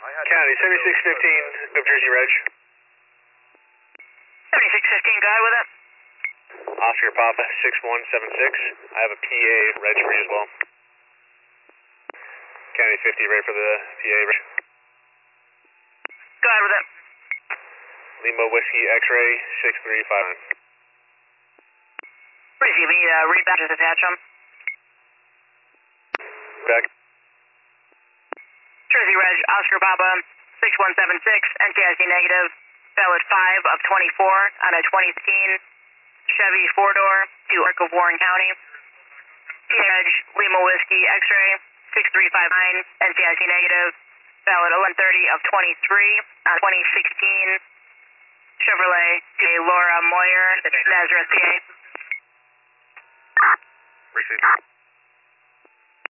County 7615, New Jersey Reg. 7615, go ahead with it. Oscar Papa 6176. I have a PA Reg for you as well. County 50, ready for the PA Reg. Go ahead with it. Lima Whiskey X-ray 6359. Receiving, read badges attached them. Back. Jersey Reg, Oscar Papa 6176, NTIC negative, valid 5 of 24 on a 2016 Chevy 4-door to Arc of Warren County. PA Reg, Lima Whiskey X-ray 6359, NTIC negative, valid 1130 of 23 on 2016 Chevrolet to Laura Moyer, Nazareth, PA. Received.